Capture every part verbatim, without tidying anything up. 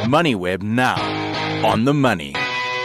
MoneyWeb now, on the money.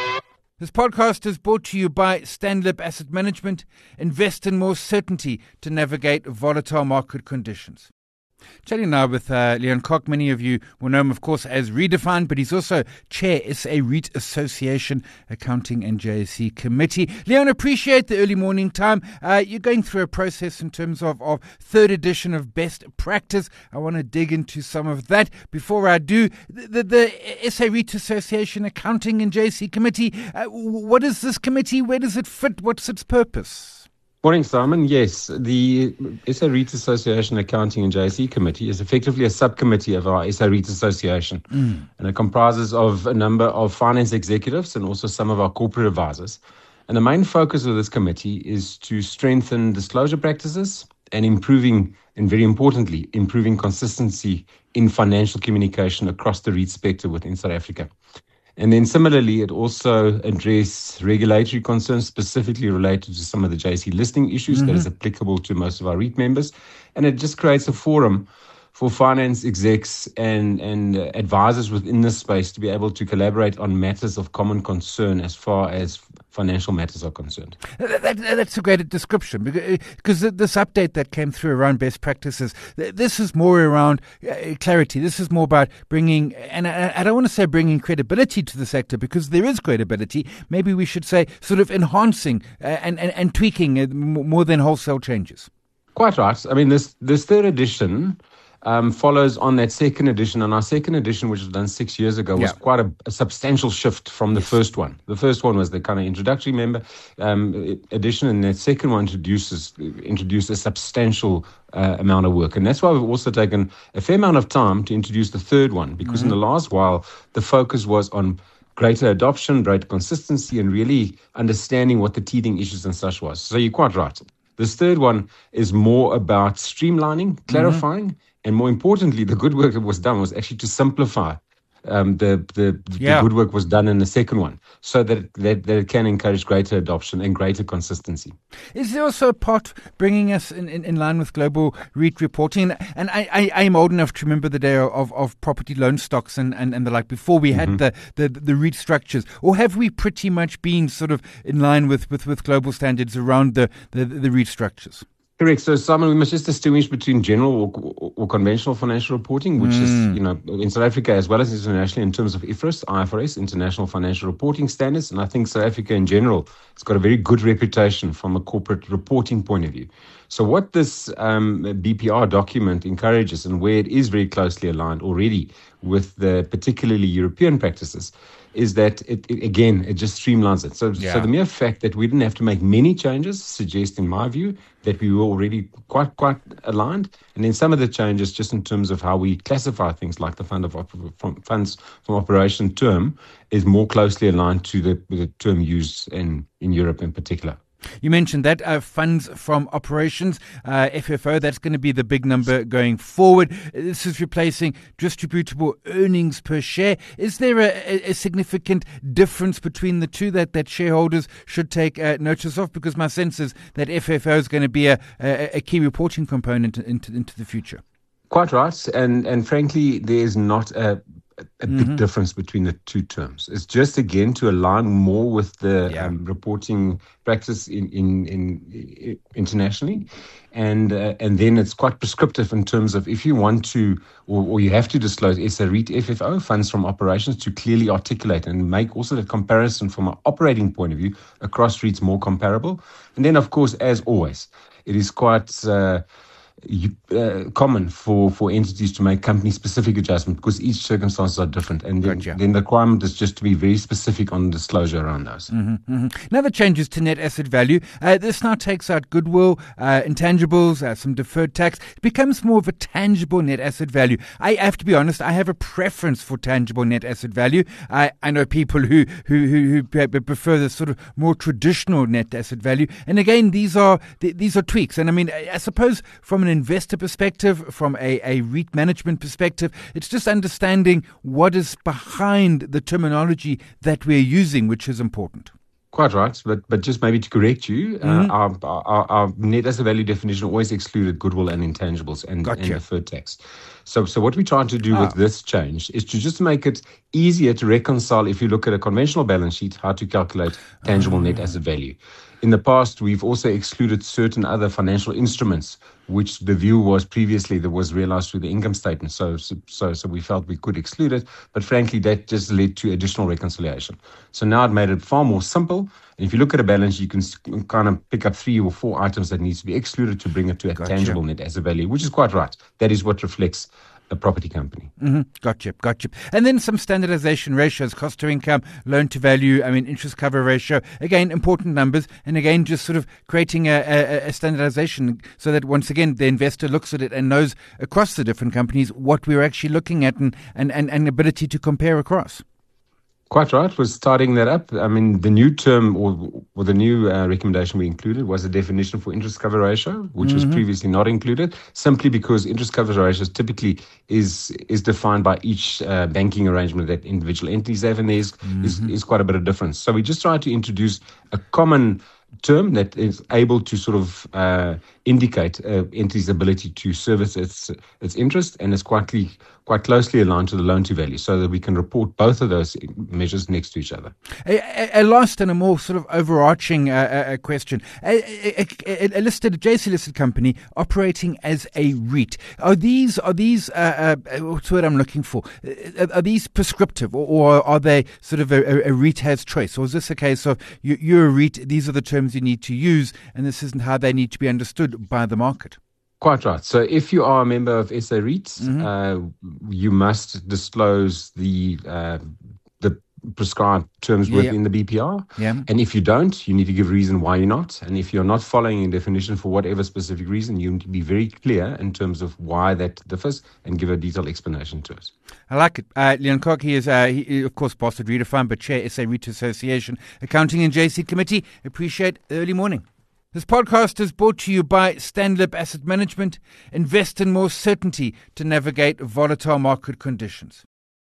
This podcast is brought to you by Stanlib Asset Management. Invest in more certainty to navigate volatile market conditions. Chatting now with uh, Leon Kok. Many of you will know him, of course, as Redefined, but he's also Chair, S A REIT Association, Accounting and J S C Committee. Leon, appreciate the early morning time. Uh, you're going through a process in terms of, of third edition of best practice. I want to dig into some of that. Before I do, the, the, the S A REIT Association, Accounting and J S C Committee, uh, what is this committee? Where does it fit? What's its purpose? Morning, Simon. Yes, the S A REIT Association Accounting and J S C Committee is effectively a subcommittee of our S A REIT Association. Mm. And it comprises of a number of finance executives and also some of our corporate advisors. And the main focus of this committee is to strengthen disclosure practices and improving, and very importantly, improving consistency in financial communication across the REIT spectrum within South Africa. And then similarly, it also addresses regulatory concerns specifically related to some of the J S C listing issues mm-hmm. that is applicable to most of our REIT members. And it just creates a forum for finance execs and, and uh, advisors within this space to be able to collaborate on matters of common concern as far as financial matters are concerned. That, that, that's a great description, because this update that came through around best practices, this is more around uh, clarity. This is more about bringing, and I, I don't want to say bringing credibility to the sector, because there is credibility. Maybe we should say sort of enhancing uh, and, and, and tweaking uh, more than wholesale changes. Quite right. I mean, this, this third edition Um, follows on that second edition. And our second edition, which was done six years ago, was yeah. quite a, a substantial shift from the yes. first one. The first one was the kind of introductory member um, edition, and that second one introduces introduced a substantial uh, amount of work. And that's why we've also taken a fair amount of time to introduce the third one, because mm-hmm. in the last while, the focus was on greater adoption, greater consistency, and really understanding what the teething issues and such was. So you're quite right. This third one is more about streamlining, clarifying, mm-hmm. and more importantly, the good work that was done was actually to simplify. Um, the the, yeah. the good work was done in the second one, so that, that that it can encourage greater adoption and greater consistency. Is there also a part bringing us in, in, in line with global REIT reporting? And I, I, I am old enough to remember the day of, of property loan stocks and, and, and the like before we had mm-hmm. the, the, the REIT structures. Or have we pretty much been sort of in line with, with, with global standards around the, the, the REIT structures? Correct. So, Simon, we must just distinguish between general or, or, or conventional financial reporting, which mm. is, you know, in South Africa as well as internationally in terms of I F R S, I F R S, International Financial Reporting Standards. And I think South Africa in general has got a very good reputation from a corporate reporting point of view. So what this um, B P R document encourages, and where it is very closely aligned already with the particularly European practices, is that, it, it again, it just streamlines it. So, yeah. so the mere fact that we didn't have to make many changes suggests, in my view, that we were already quite, quite aligned. And then some of the changes, just in terms of how we classify things like the fund of from funds from operation term, is more closely aligned to the, the term used in, in Europe in particular. You mentioned that uh, funds from operations, uh, F F O, that's going to be the big number going forward. This is replacing distributable earnings per share. Is there a, a significant difference between the two that, that shareholders should take uh, notice of? Because my sense is that F F O is going to be a, a, a key reporting component into, into the future. Quite right. And, and frankly, there's not a a big mm-hmm. difference between the two terms. It's just, again, to align more with the yeah. um, reporting practice in, in, in internationally. And uh, and then it's quite prescriptive in terms of if you want to, or, or you have to disclose S A REIT F F O, funds from operations, to clearly articulate and make also the comparison from an operating point of view across REITs more comparable. And then, of course, as always, it is quite Uh, Uh, common for, for entities to make company-specific adjustments, because each circumstances are different. And then, gotcha. then the requirement is just to be very specific on disclosure around those. Mm-hmm, mm-hmm. Now the changes to net asset value. Uh, this now takes out goodwill, uh, intangibles, uh, some deferred tax. It becomes more of a tangible net asset value. I have to be honest, I have a preference for tangible net asset value. I, I know people who, who, who, who prefer the sort of more traditional net asset value. And again, these are these are tweaks. And I mean, I suppose from an investor perspective, from a, a REIT management perspective, it's just understanding what is behind the terminology that we're using, which is important. Quite right, but but just maybe to correct you, Mm-hmm. uh, our, our our net asset value definition always excluded goodwill and intangibles and, Gotcha. and deferred tax. So so what we're trying to do Ah. with this change is to just make it easier to reconcile. If you look at a conventional balance sheet, how to calculate tangible Ah. net asset value. In the past, we've also excluded certain other financial instruments, which the view was previously that was realized through the income statement. So, so, so we felt we could exclude it, but frankly, that just led to additional reconciliation. So now it made it far more simple. And if you look at a balance, you can kind of pick up three or four items that needs to be excluded to bring it to a Gotcha. tangible net asset value, which is quite right. That is what reflects a property company. Mm-hmm. Gotcha, gotcha. And then some standardization ratios, cost to income, loan to value, I mean, interest cover ratio. Again, important numbers. And again, just sort of creating a, a, a standardization so that once again, the investor looks at it and knows across the different companies what we're actually looking at and, and, and, and ability to compare across. Quite right. Was starting that up. I mean, the new term or, or the new uh, recommendation we included was a definition for interest cover ratio, which mm-hmm. was previously not included, simply because interest cover ratios typically is is defined by each uh, banking arrangement that individual entities have, and there's mm-hmm. is, is quite a bit of difference. So we just tried to introduce a common term that is able to sort of uh, indicate uh, entity's ability to service its its interest, and is quite quite closely aligned to the loan to value, so that we can report both of those measures next to each other. A, a last and a more sort of overarching uh, uh, question: a, a, a listed J S E listed company operating as a REIT, are these are these uh, uh, what's the word I'm looking for? Are, are these prescriptive, or, or are they sort of a, a REIT has choice, or is this a case of you, you're a REIT? These are the terms you need to use, and this isn't how they need to be understood by the market? Quite right. So if you are a member of S A REITs, mm-hmm. uh, you must disclose the uh, the prescribed terms within yeah. the B P R. Yeah. And if you don't, you need to give a reason why you're not. And if you're not following a definition for whatever specific reason, you need to be very clear in terms of why that differs and give a detailed explanation to us. I like it. Uh, Leon Kok, he is, uh, he, of course, boss at Redefine, but chair S A REIT Association, Accounting and J S E Committee. Appreciate the early morning. This podcast is brought to you by Stanlib Asset Management. Invest in more certainty to navigate volatile market conditions.